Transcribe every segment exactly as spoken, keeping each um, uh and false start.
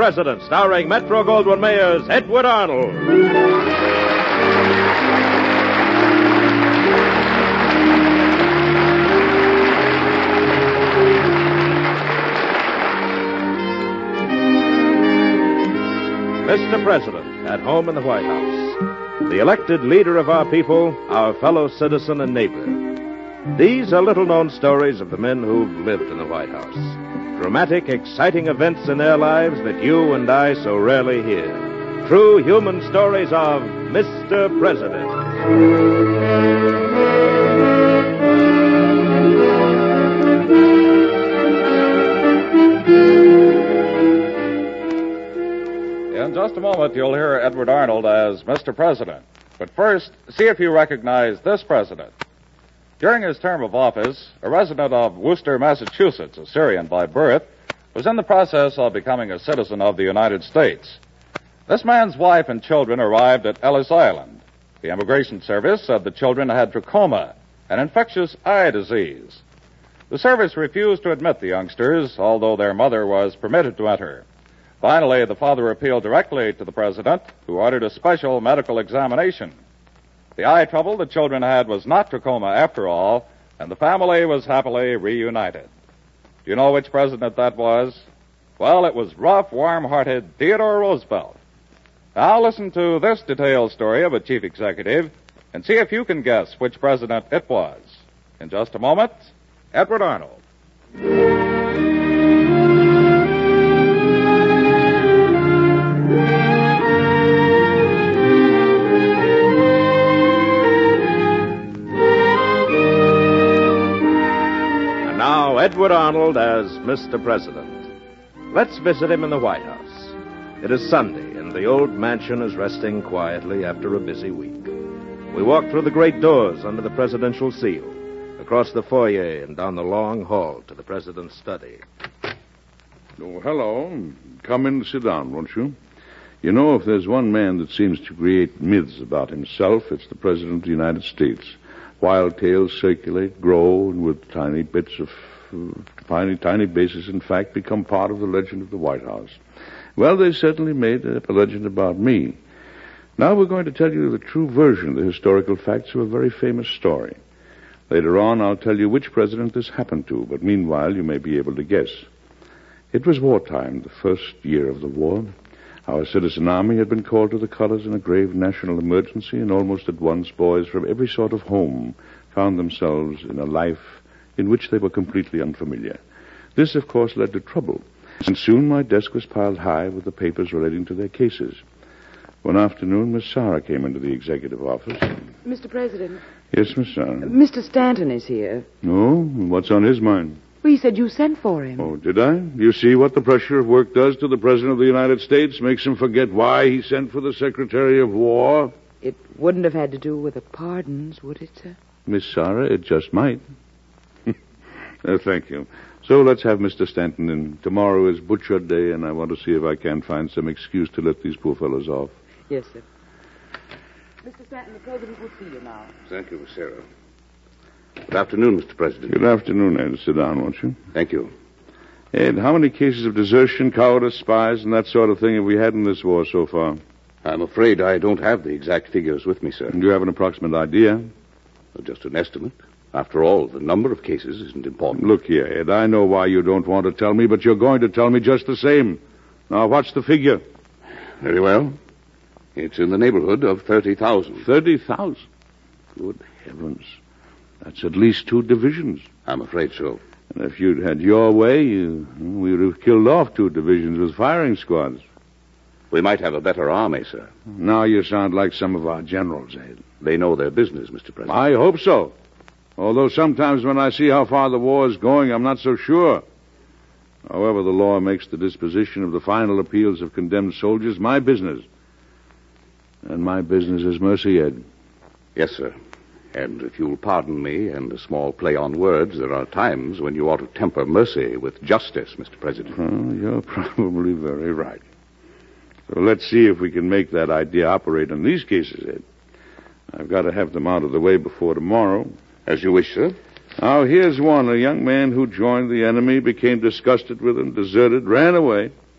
President, starring Metro-Goldwyn-Mayer's Edward Arnold. Mister President, at home in the White House. The elected leader of our people, our fellow citizen and neighbor. These are little-known stories of the men who've lived in the White House. Dramatic, exciting events in their lives that you and I so rarely hear. True human stories of Mister President. In just a moment, you'll hear Edward Arnold as Mister President. But first, see if you recognize this president. During his term of office, a resident of Worcester, Massachusetts, a Syrian by birth, was in the process of becoming a citizen of the United States. This man's wife and children arrived at Ellis Island. The Immigration Service said the children had trachoma, an infectious eye disease. The service refused to admit the youngsters, although their mother was permitted to enter. Finally, the father appealed directly to the president, who ordered a special medical examination. The eye trouble the children had was not trachoma after all, and the family was happily reunited. Do you know which president that was? Well, it was rough, warm-hearted Theodore Roosevelt. Now listen to this detailed story of a chief executive and see if you can guess which president it was. In just a moment, Edward Arnold. Edward Arnold as Mister President. Let's visit him in the White House. It is Sunday, and the old mansion is resting quietly after a busy week. We walk through the great doors under the presidential seal, across the foyer and down the long hall to the president's study. Oh, hello. Come in and sit down, won't you? You know, if there's one man that seems to create myths about himself, it's the President of the United States. Wild tales circulate, grow, and with tiny bits of Tiny, tiny bases, in fact, become part of the legend of the White House. Well, they certainly made up a legend about me. Now we're going to tell you the true version of the historical facts of a very famous story. Later on, I'll tell you which president this happened to, but meanwhile, you may be able to guess. It was wartime, the first year of the war. Our citizen army had been called to the colors in a grave national emergency, and almost at once, boys from every sort of home found themselves in a life in which they were completely unfamiliar. This, of course, led to trouble, and soon my desk was piled high with the papers relating to their cases. One afternoon, Miss Sarah came into the executive office. Mister President. Yes, Miss Sarah. Mister Stanton is here. Oh, what's on his mind? Well, he said you sent for him. Oh, did I? You see what the pressure of work does to the President of the United States? Makes him forget why he sent for the Secretary of War? It wouldn't have had to do with the pardons, would it, sir? Miss Sarah, it just might. Uh, thank you. So let's have Mister Stanton in. Tomorrow is butcher day, and I want to see if I can find some excuse to let these poor fellows off. Yes, sir. Mister Stanton, the president will see you now. Thank you, Miss Sarah. Good afternoon, Mister President. Good afternoon, Ed. Sit down, won't you? Thank you. Ed, how many cases of desertion, cowardice, spies, and that sort of thing have we had in this war so far? I'm afraid I don't have the exact figures with me, sir. Do you have an approximate idea? Well, just an estimate. After all, the number of cases isn't important. Look here, Ed, I know why you don't want to tell me, but you're going to tell me just the same. Now, what's the figure? Very well. It's in the neighborhood of thirty thousand. thirty thousand? Good heavens. That's at least two divisions. I'm afraid so. And if you'd had your way, you, we would have killed off two divisions with firing squads. We might have a better army, sir. Now you sound like some of our generals, Ed. They know their business, Mister President. I hope so. Although sometimes when I see how far the war is going, I'm not so sure. However, the law makes the disposition of the final appeals of condemned soldiers my business. And my business is mercy, Ed. Yes, sir. And if you'll pardon me and a small play on words, there are times when you ought to temper mercy with justice, Mister President. Oh, you're probably very right. So let's see if we can make that idea operate in these cases, Ed. I've got to have them out of the way before tomorrow. As you wish, sir. Now, here's one. A young man who joined the enemy, became disgusted with them, deserted, ran away.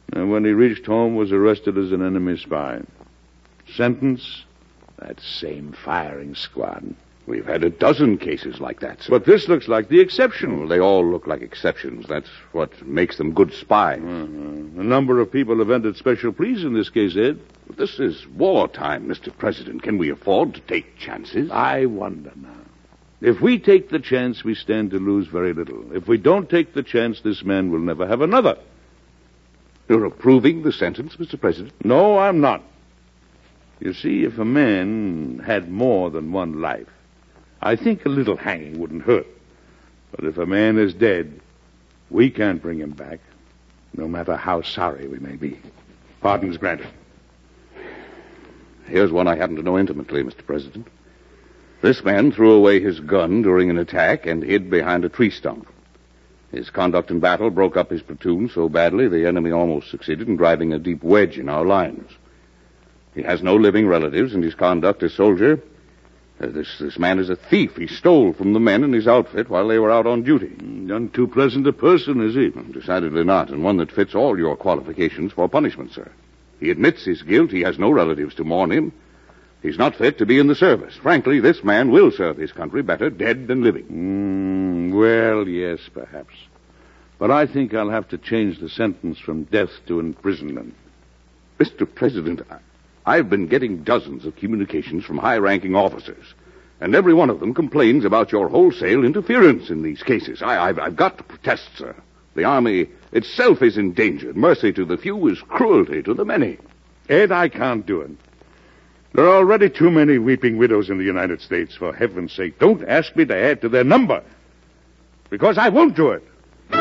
And when he reached home, was arrested as an enemy spy. Sentence? That same firing squad. We've had a dozen cases like that, sir. But this looks like the exception. Well, they all look like exceptions. That's what makes them good spies. Uh-huh. A number of people have entered special pleas in this case, Ed. This is wartime, Mister President. Can we afford to take chances? I wonder now. If we take the chance, we stand to lose very little. If we don't take the chance, this man will never have another. You're approving the sentence, Mister President? No, I'm not. You see, if a man had more than one life, I think a little hanging wouldn't hurt. But if a man is dead, we can't bring him back, no matter how sorry we may be. Pardon's granted. Here's one I happen to know intimately, Mister President. This man threw away his gun during an attack and hid behind a tree stump. His conduct in battle broke up his platoon so badly the enemy almost succeeded in driving a deep wedge in our lines. He has no living relatives, and his conduct as soldier... Uh, this, this man is a thief. He stole from the men in his outfit while they were out on duty. None too pleasant a person, is he? Decidedly not, and one that fits all your qualifications for punishment, sir. He admits his guilt. He has no relatives to mourn him. He's not fit to be in the service. Frankly, this man will serve his country better dead than living. Mm, well, yes, perhaps. But I think I'll have to change the sentence from death to imprisonment. Mister President, I've been getting dozens of communications from high-ranking officers, and every one of them complains about your wholesale interference in these cases. I, I've, I've got to protest, sir. The Army itself is endangered. Mercy to the few is cruelty to the many. Ed, I can't do it. There are already too many weeping widows in the United States. For heaven's sake, don't ask me to add to their number, because I won't do it.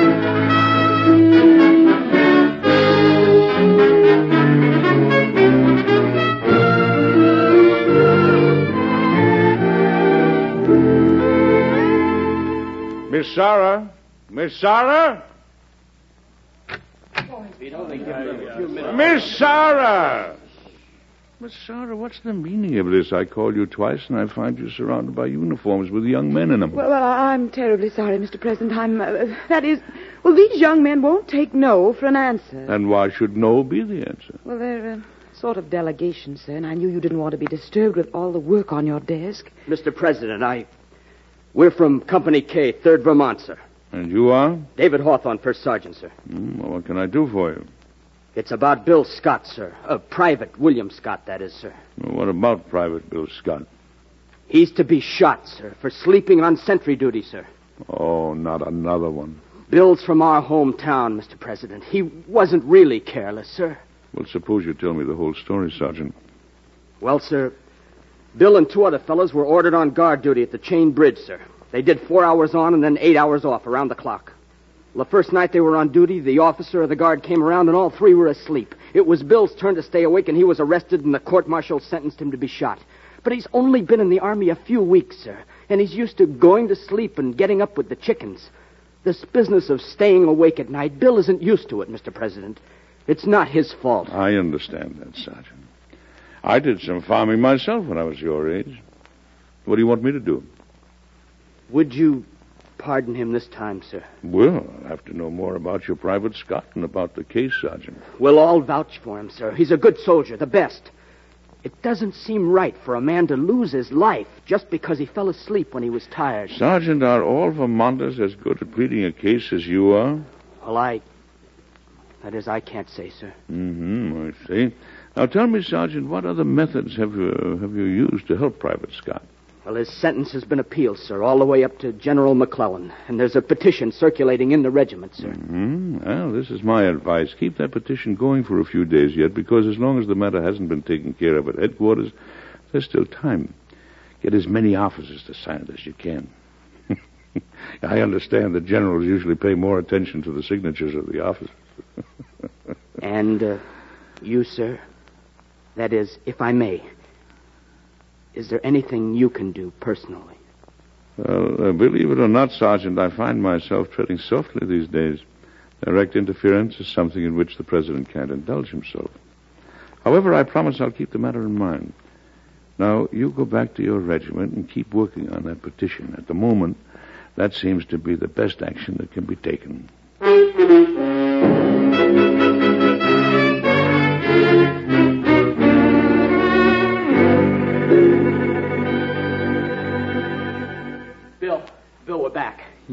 Miss Sarah? Miss Sarah? Miss Sarah! Miss Sarah, what's the meaning of this? I call you twice, and I find you surrounded by uniforms with young men in them. Well, well I'm terribly sorry, Mister President. I'm, uh, that is, well, these young men won't take no for an answer. And why should no be the answer? Well, they're a sort of delegation, sir, and I knew you didn't want to be disturbed with all the work on your desk. Mister President, I... We're from Company K, third Vermont, sir. And you are? David Hawthorne, first sergeant, sir. Mm, well, what can I do for you? It's about Bill Scott, sir. Uh, Private William Scott, that is, sir. Well, what about Private Bill Scott? He's to be shot, sir, for sleeping on sentry duty, sir. Oh, not another one. Bill's from our hometown, Mister President. He wasn't really careless, sir. Well, suppose you tell me the whole story, Sergeant. Well, sir, Bill and two other fellows were ordered on guard duty at the Chain Bridge, sir. They did four hours on and then eight hours off around the clock. Well, the first night they were on duty, the officer of the guard came around and all three were asleep. It was Bill's turn to stay awake, and he was arrested, and the court-martial sentenced him to be shot. But he's only been in the Army a few weeks, sir, and he's used to going to sleep and getting up with the chickens. This business of staying awake at night, Bill isn't used to it, Mister President. It's not his fault. I understand that, Sergeant. I did some farming myself when I was your age. What do you want me to do? Would you pardon him this time, sir? Well, I'll have to know more about your Private Scott and about the case, Sergeant. We'll all vouch for him, sir. He's a good soldier, the best. It doesn't seem right for a man to lose his life just because he fell asleep when he was tired. Sergeant, are all Vermonters as good at pleading a case as you are? Well, I... That is, I can't say, sir. Mm-hmm, I see. Now, tell me, Sergeant, what other methods have you, have you used to help Private Scott? Well, his sentence has been appealed, sir, all the way up to General McClellan. And there's a petition circulating in the regiment, sir. Mm-hmm. Well, this is my advice. Keep that petition going for a few days yet, because as long as the matter hasn't been taken care of at headquarters, there's still time. Get as many officers to sign it as you can. I understand that generals usually pay more attention to the signatures of the officers. And, uh, you, sir? That is, if I may... Is there anything you can do personally? Well, uh, believe it or not, Sergeant, I find myself treading softly these days. Direct interference is something in which the President can't indulge himself. However, I promise I'll keep the matter in mind. Now, you go back to your regiment and keep working on that petition. At the moment, that seems to be the best action that can be taken.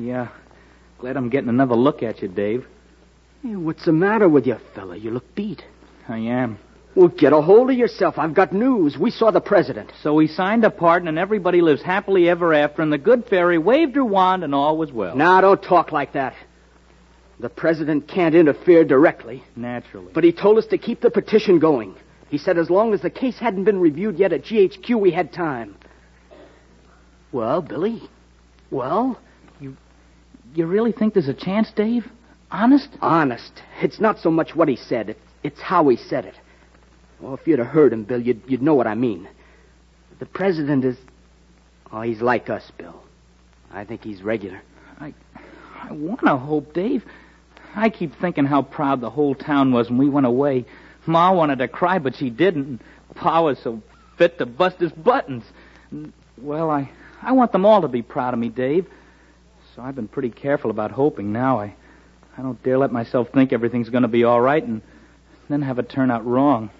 Yeah. Glad I'm getting another look at you, Dave. Hey, what's the matter with you, fella? You look beat. I am. Well, get a hold of yourself. I've got news. We saw the president. So we signed a pardon, and everybody lives happily ever after, and the good fairy waved her wand, and all was well. Now, don't talk like that. The president can't interfere directly. Naturally. But he told us to keep the petition going. He said as long as the case hadn't been reviewed yet at G H Q, we had time. Well, Billy? Well? You, you really think there's a chance, Dave? Honest? Honest. It's not so much what he said. It's, it's how he said it. Well, if you'd have heard him, Bill, you'd, you'd know what I mean. The president is... Oh, he's like us, Bill. I think he's regular. I, I want to hope, Dave. I keep thinking how proud the whole town was when we went away. Ma wanted to cry, but she didn't. Pa was so fit to bust his buttons. Well, I, I want them all to be proud of me, Dave. So I've been pretty careful about hoping now. I, I don't dare let myself think everything's going to be all right and then have it turn out wrong.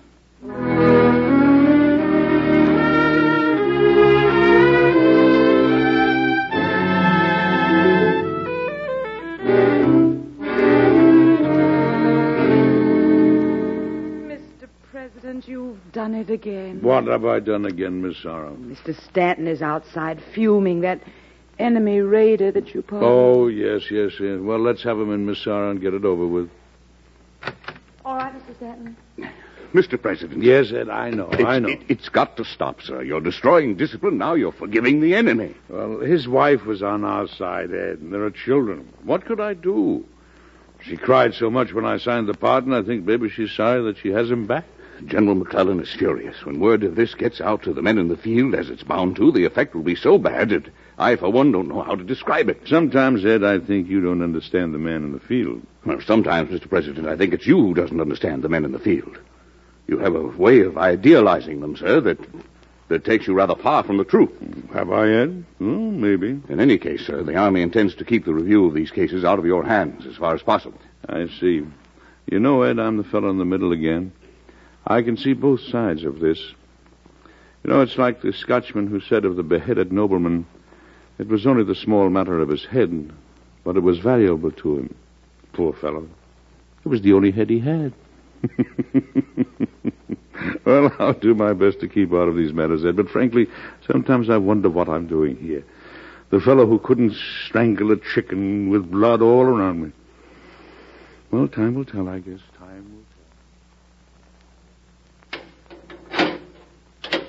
Mister President, you've done it again. What have I done again, Miss Sarah? Mister Stanton is outside fuming. That enemy raider that you pardoned. Oh, yes, yes, yes. Well, let's have him in, Miss Sarah, and get it over with. All right, Mister Stanton. Mister President. Yes, Ed, I know, It's, I know. It, it's got to stop, sir. You're destroying discipline. Now you're forgiving the enemy. Well, his wife was on our side, Ed, and there are children. What could I do? She cried so much when I signed the pardon, I think maybe she's sorry that she has him back. General McClellan is furious. When word of this gets out to the men in the field, as it's bound to, the effect will be so bad that I, for one, don't know how to describe it. Sometimes, Ed, I think you don't understand the man in the field. Well, sometimes, Mister President, I think it's you who doesn't understand the men in the field. You have a way of idealizing them, sir, that that takes you rather far from the truth. Have I, Ed? Oh, maybe. In any case, sir, the Army intends to keep the review of these cases out of your hands as far as possible. I see. You know, Ed, I'm the fellow in the middle again. I can see both sides of this. You know, it's like the Scotchman who said of the beheaded nobleman, it was only the small matter of his head, but it was valuable to him. Poor fellow. It was the only head he had. Well, I'll do my best to keep out of these matters, Ed, but frankly, sometimes I wonder what I'm doing here. The fellow who couldn't strangle a chicken with blood all around me. Well, time will tell, I guess. Time will tell.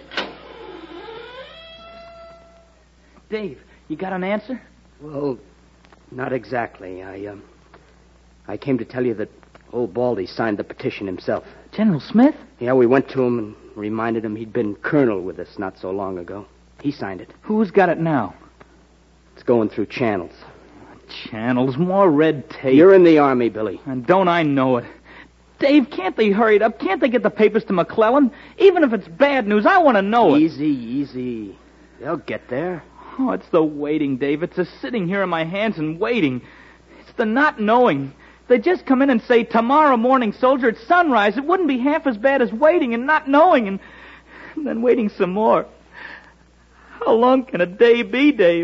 Dave, you got an answer? Well, not exactly. I, um, I came to tell you that old Baldy signed the petition himself. General Smith? Yeah, we went to him and reminded him he'd been colonel with us not so long ago. He signed it. Who's got it now? It's going through channels. Channels, more red tape. You're in the Army, Billy. And don't I know it? Dave, can't they hurry it up? Can't they get the papers to McClellan? Even if it's bad news, I want to know it. Easy, easy. They'll get there. Oh, it's the waiting, Dave. It's the sitting here in my hands and waiting. It's the not knowing. They just come in and say, tomorrow morning, soldier, at sunrise. It wouldn't be half as bad as waiting and not knowing and, and then waiting some more. How long can a day be, Dave?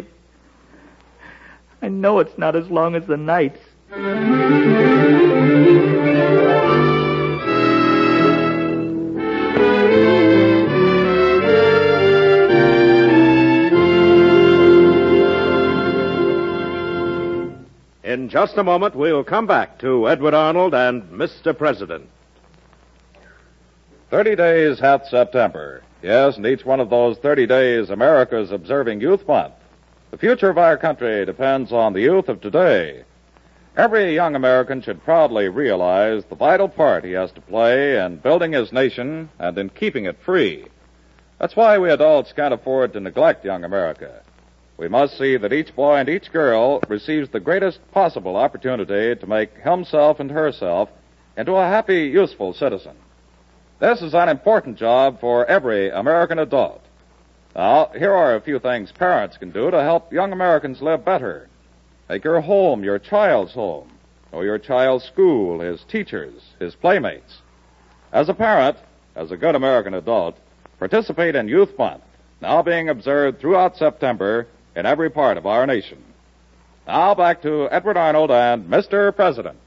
I know it's not as long as the nights. In just a moment, we'll come back to Edward Arnold and Mister President. Thirty days hath September. Yes, and each one of those thirty days, America's observing Youth Month. The future of our country depends on the youth of today. Every young American should proudly realize the vital part he has to play in building his nation and in keeping it free. That's why we adults can't afford to neglect young America. We must see that each boy and each girl receives the greatest possible opportunity to make himself and herself into a happy, useful citizen. This is an important job for every American adult. Now, here are a few things parents can do to help young Americans live better. Make your home your child's home. Know your child's school, his teachers, his playmates. As a parent, as a good American adult, participate in Youth Month, now being observed throughout September in every part of our nation. Now back to Edward Arnold and Mister President.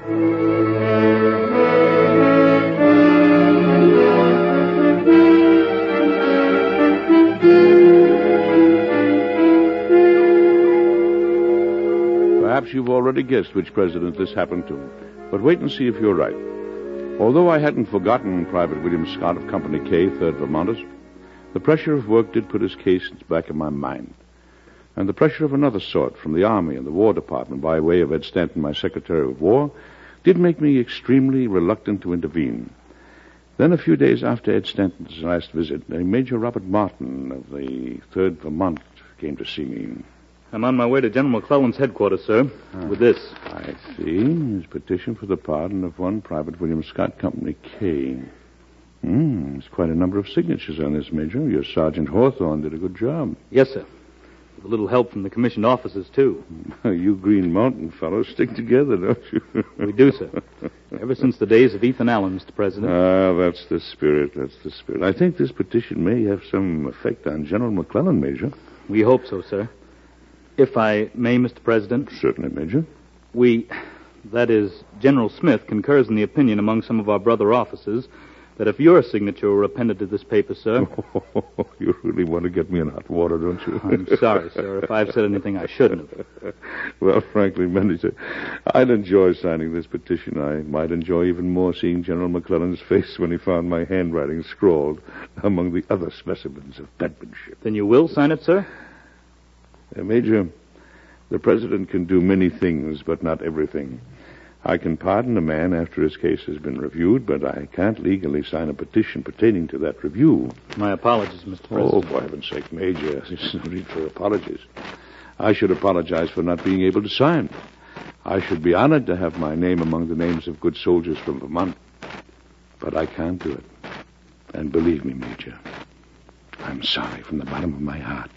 Perhaps you've already guessed which president this happened to. But wait and see if you're right. Although I hadn't forgotten Private William Scott of Company K, third Vermonters, the pressure of work did put his case in the back of my mind. And the pressure of another sort from the Army and the War Department by way of Ed Stanton, my Secretary of War, did make me extremely reluctant to intervene. Then a few days after Ed Stanton's last visit, a Major Robert Martin of the third Vermont came to see me. I'm on my way to General McClellan's headquarters, sir, ah, with this. I see. His petition for the pardon of one Private William Scott, Company K. Hmm, there's quite a number of signatures on this, Major. Your Sergeant Hawthorne did a good job. Yes, sir. With a little help from the commissioned officers, too. You Green Mountain fellows stick together, don't you? We do, sir. Ever since the days of Ethan Allen, Mister President. Ah, that's the spirit, that's the spirit. I think this petition may have some effect on General McClellan, Major. We hope so, sir. If I may, Mister President. Certainly, Major. We, that is, General Smith concurs in the opinion among some of our brother officers that if your signature were appended to this paper, sir... Oh, you really want to get me in hot water, don't you? I'm sorry, sir, if I've said anything I shouldn't have. Well, frankly, Manager, I'd enjoy signing this petition. I might enjoy even more seeing General McClellan's face when he found my handwriting scrawled among the other specimens of penmanship. Then you will sign it, sir? Uh, Major, the President can do many things, but not everything. I can pardon a man after his case has been reviewed, but I can't legally sign a petition pertaining to that review. My apologies, Mister President. Oh, for heaven's sake, Major, there's no need for apologies. I should apologize for not being able to sign. I should be honored to have my name among the names of good soldiers from Vermont. But I can't do it. And believe me, Major, I'm sorry from the bottom of my heart.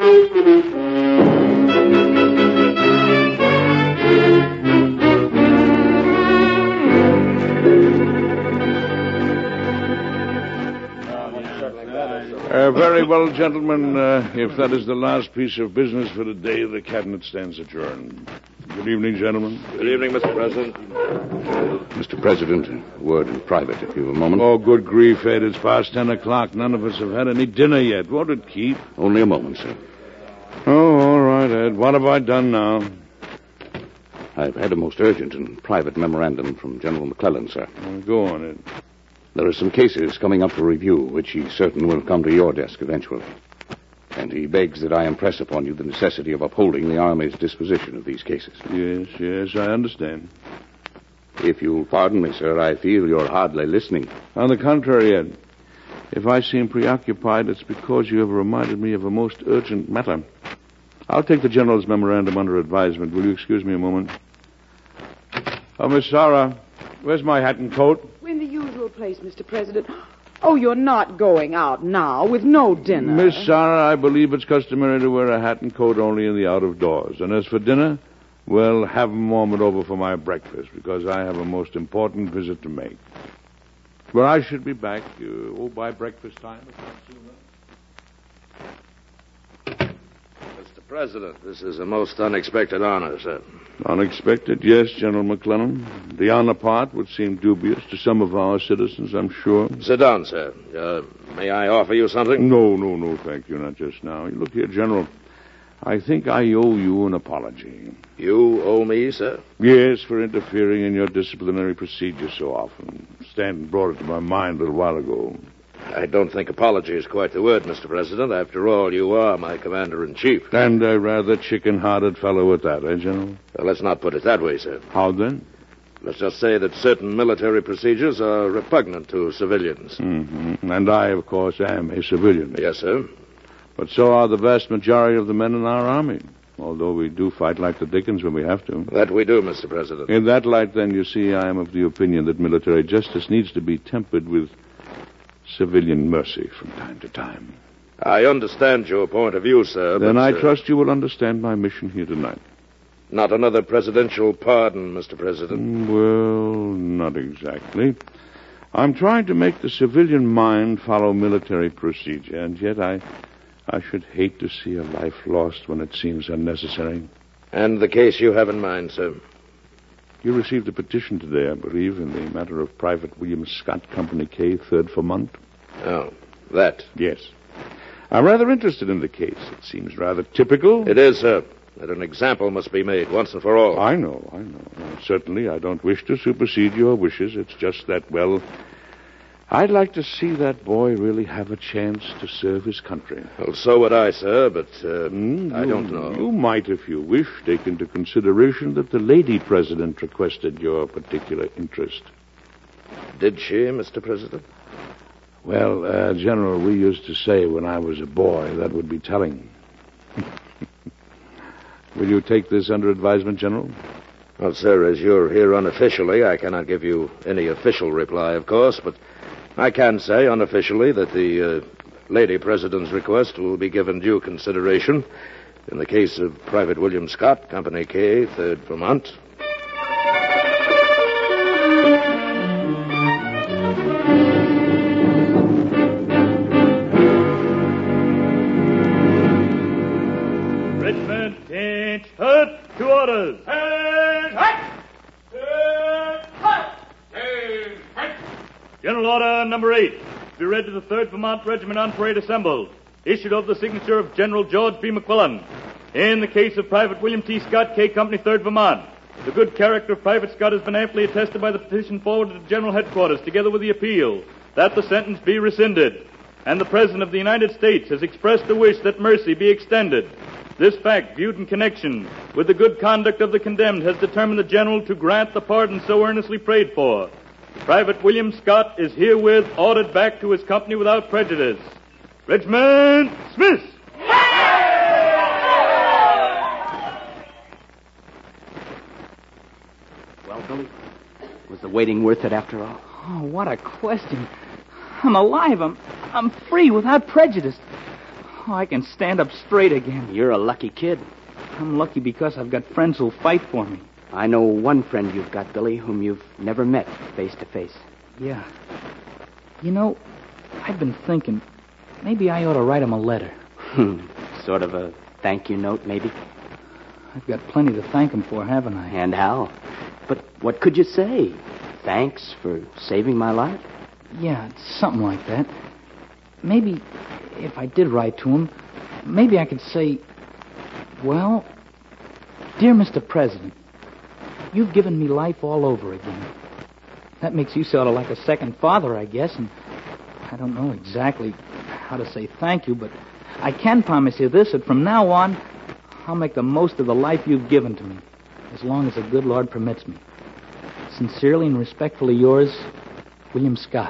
Uh, very well, gentlemen. Uh, if that is the last piece of business for the day, the Cabinet stands adjourned. Good evening, gentlemen. Good evening, Mister President. Mister President, a word in private, if you have a moment. Oh, good grief, Ed. It's past ten o'clock. None of us have had any dinner yet. Won't it keep? Only a moment, sir. Oh, all right, Ed. What have I done now? I've had a most urgent and private memorandum from General McClellan, sir. Well, go on, Ed. There are some cases coming up for review, which he's certain will come to your desk eventually. And he begs that I impress upon you the necessity of upholding the Army's disposition of these cases. Yes, yes, I understand. If you'll pardon me, sir, I feel you're hardly listening. On the contrary, Ed, if I seem preoccupied, it's because you have reminded me of a most urgent matter. I'll take the General's memorandum under advisement. Will you excuse me a moment? Oh, Miss Sarah, where's my hat and coat? In the usual place, Mister President. Oh, you're not going out now with no dinner. Miss Sarah, I believe it's customary to wear a hat and coat only in the out-of-doors. And as for dinner, well, have 'em warm it over for my breakfast, because I have a most important visit to make. But I should be back, uh, oh, by breakfast time, if not sooner. Mister President, this is a most unexpected honor, sir. Unexpected, yes, General McClellan. The honor part would seem dubious to some of our citizens, I'm sure. Sit down, sir. Uh, may I offer you something? No, no, no, thank you, not just now. Look here, General. I think I owe you an apology. You owe me, sir? Yes, for interfering in your disciplinary procedure so often. Stanton brought it to my mind a little while ago. I don't think apology is quite the word, Mister President. After all, you are my commander-in-chief. And a rather chicken-hearted fellow at that, eh, General? Well, let's not put it that way, sir. How then? Let's just say that certain military procedures are repugnant to civilians. Mm-hmm. And I, of course, am a civilian. Yes, sir. But so are the vast majority of the men in our army, although we do fight like the dickens when we have to. That we do, Mister President. In that light, then, you see, I am of the opinion that military justice needs to be tempered with civilian mercy from time to time. I understand your point of view, sir. Then but, I uh, trust you will understand my mission here tonight. Not another presidential pardon, Mister President. Well, not exactly. I'm trying to make the civilian mind follow military procedure, and yet I, I should hate to see a life lost when it seems unnecessary. And the case you have in mind, sir? You received a petition today, I believe, in the matter of Private William Scott, Company K, third Vermont. Oh, that? Yes. I'm rather interested in the case. It seems rather typical. It is, sir. That an example must be made once and for all. I know, I know. Uh, certainly, I don't wish to supersede your wishes. It's just that, well, I'd like to see that boy really have a chance to serve his country. Well, so would I, sir, but uh, Mm, I you- don't know. You might, if you wish, take into consideration that the lady president requested your particular interest. Did she, Mister President? Well, uh, General, we used to say when I was a boy that would be telling. Will you take this under advisement, General? Well, sir, as you're here unofficially, I cannot give you any official reply, of course, but I can say unofficially that the uh, lady president's request will be given due consideration in the case of Private William Scott, Company K, third Vermont. Richmond, inch, hut, two orders. And hut! And hut! And hut! General Order Number Eight, to be read to the third Vermont Regiment on parade assembled, issued over the signature of General George B. McClellan. In the case of Private William T. Scott, K Company, third Vermont, the good character of Private Scott has been amply attested by the petition forwarded to General Headquarters, together with the appeal that the sentence be rescinded. And the President of the United States has expressed a wish that mercy be extended. This fact, viewed in connection with the good conduct of the condemned, has determined the General to grant the pardon so earnestly prayed for. Private William Scott is herewith ordered back to his company without prejudice. Regiment Smith! Well, Billy, was the waiting worth it after all? Oh, what a question. I'm alive. I'm, I'm free without prejudice. Oh, I can stand up straight again. You're a lucky kid. I'm lucky because I've got friends who'll fight for me. I know one friend you've got, Billy, whom you've never met face to face. Yeah. You know, I've been thinking, maybe I ought to write him a letter. Hmm. Sort of a thank you note, maybe? I've got plenty to thank him for, haven't I? And how? But what could you say? Thanks for saving my life? Yeah, something like that. Maybe if I did write to him, maybe I could say, well, dear Mister President, you've given me life all over again. That makes you sort of like a second father, I guess, and I don't know exactly how to say thank you, but I can promise you this, that from now on, I'll make the most of the life you've given to me, as long as the good Lord permits me. Sincerely and respectfully yours, William Scott.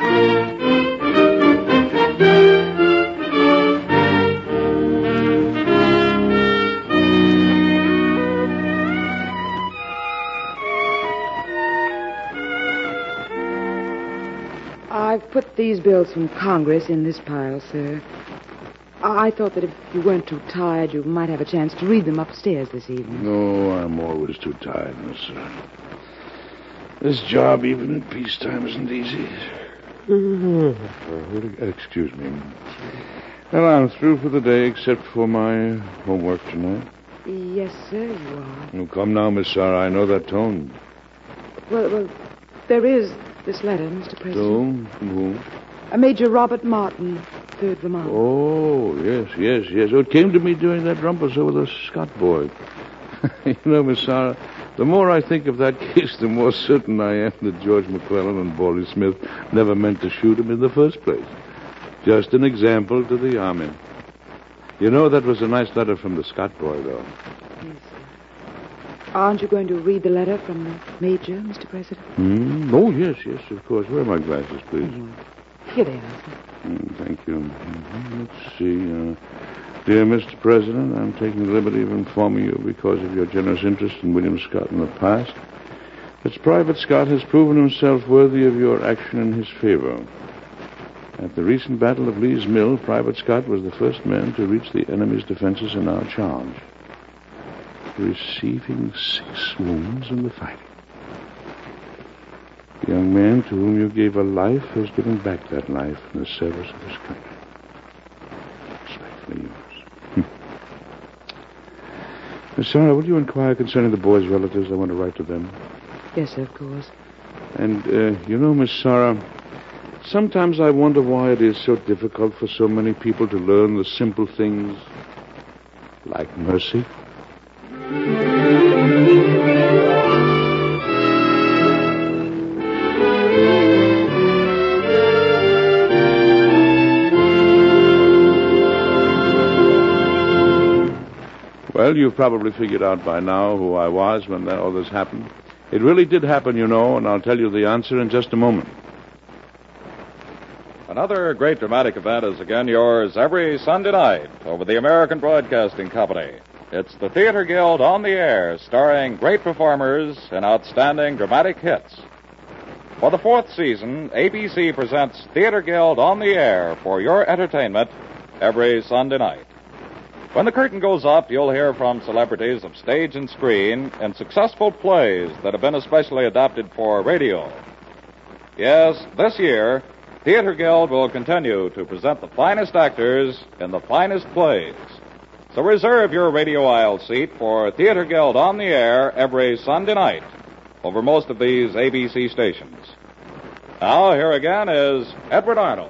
I've put these bills from Congress in this pile, sir. I I thought that if you weren't too tired, you might have a chance to read them upstairs this evening. No, I'm always too tired, Miss. Uh, this job, even in peacetime, isn't easy. Excuse me. Well, I'm through for the day, except for my homework tonight. Yes, sir, you are. Oh, come now, Miss Sarah. I know that tone. Well, well, there is this letter, Mister President. Tone? From whom? Uh, Major Robert Martin, third Vermont. Oh, yes, yes, yes. Oh, it came to me during that rumpus over the Scott boy. You know, Miss Sarah, the more I think of that case, the more certain I am that George McClellan and Baldy Smith never meant to shoot him in the first place. Just an example to the Army. You know, that was a nice letter from the Scott boy, though. Yes, sir. Aren't you going to read the letter from the Major, Mister President? Hmm? Oh, yes, yes, of course. Where are my glasses, please? Here they are, sir. Mm, thank you. Mhm. Let's see. Uh, dear Mister President, I'm taking the liberty of informing you, because of your generous interest in William Scott in the past, that Private Scott has proven himself worthy of your action in his favor. At the recent Battle of Lee's Mill, Private Scott was the first man to reach the enemy's defenses in our charge, receiving six wounds in the fighting. The young man to whom you gave a life has given back that life in the service of his country. Respectfully yours. Miss Sarah, will you inquire concerning the boy's relatives? I want to write to them. Yes, sir, of course. And, uh, you know, Miss Sarah, sometimes I wonder why it is so difficult for so many people to learn the simple things like mercy. Well, you've probably figured out by now who I was when all this happened. It really did happen, you know, and I'll tell you the answer in just a moment. Another great dramatic event is again yours every Sunday night over the American Broadcasting Company. It's the Theater Guild on the Air, starring great performers and outstanding dramatic hits. For the fourth season, A B C presents Theater Guild on the Air for your entertainment every Sunday night. When the curtain goes up, you'll hear from celebrities of stage and screen in successful plays that have been especially adapted for radio. Yes, this year, Theater Guild will continue to present the finest actors in the finest plays. So reserve your radio aisle seat for Theater Guild on the Air every Sunday night over most of these A B C stations. Now, here again is Edward Arnold.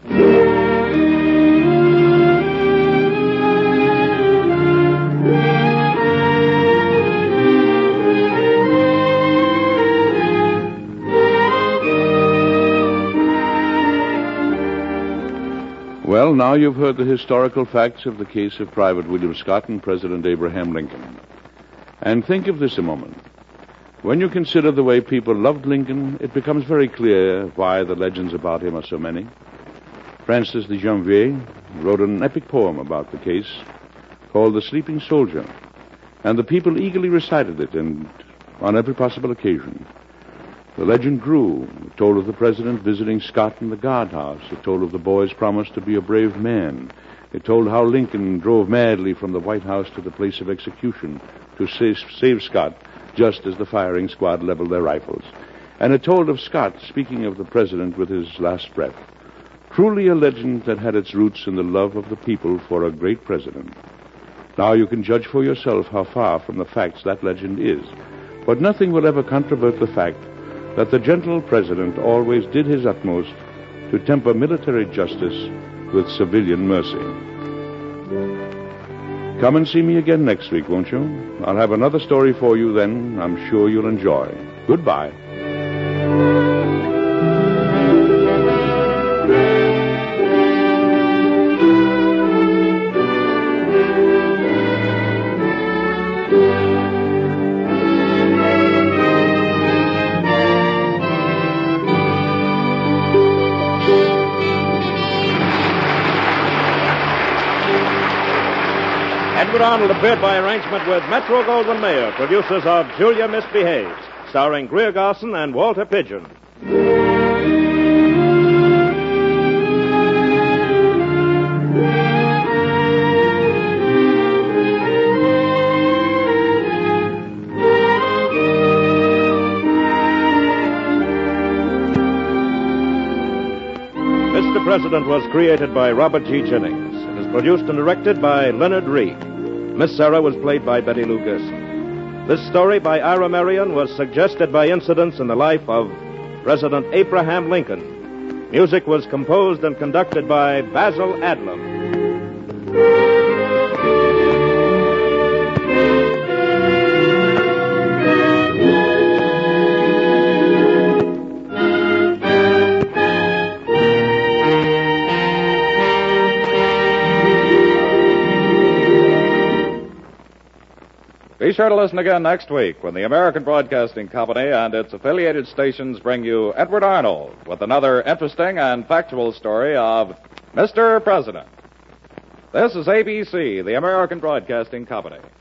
Well, now you've heard the historical facts of the case of Private William Scott and President Abraham Lincoln. And think of this a moment. When you consider the way people loved Lincoln, it becomes very clear why the legends about him are so many. Francis de Janvier wrote an epic poem about the case called The Sleeping Soldier, and the people eagerly recited it and on every possible occasion. The legend grew. It told of the president visiting Scott in the guardhouse. It told of the boy's promise to be a brave man. It told how Lincoln drove madly from the White House to the place of execution to save, save Scott just as the firing squad leveled their rifles. And it told of Scott speaking of the president with his last breath. Truly a legend that had its roots in the love of the people for a great president. Now you can judge for yourself how far from the facts that legend is. But nothing will ever controvert the fact that the gentle president always did his utmost to temper military justice with civilian mercy. Come and see me again next week, won't you? I'll have another story for you then I'm sure you'll enjoy. Goodbye. Edward Arnold appeared by arrangement with Metro-Goldwyn-Mayer, producers of Julia Misbehaves, starring Greer Garson and Walter Pidgeon. Mister President was created by Robert G. Jennings. It is produced and directed by Leonard Reed. Miss Sarah was played by Betty Lou Gerson. This story by Ira Marion was suggested by incidents in the life of President Abraham Lincoln. Music was composed and conducted by Basil Adlam. Be sure to listen again next week when the American Broadcasting Company and its affiliated stations bring you Edward Arnold with another interesting and factual story of Mister President. This is A B C, the American Broadcasting Company.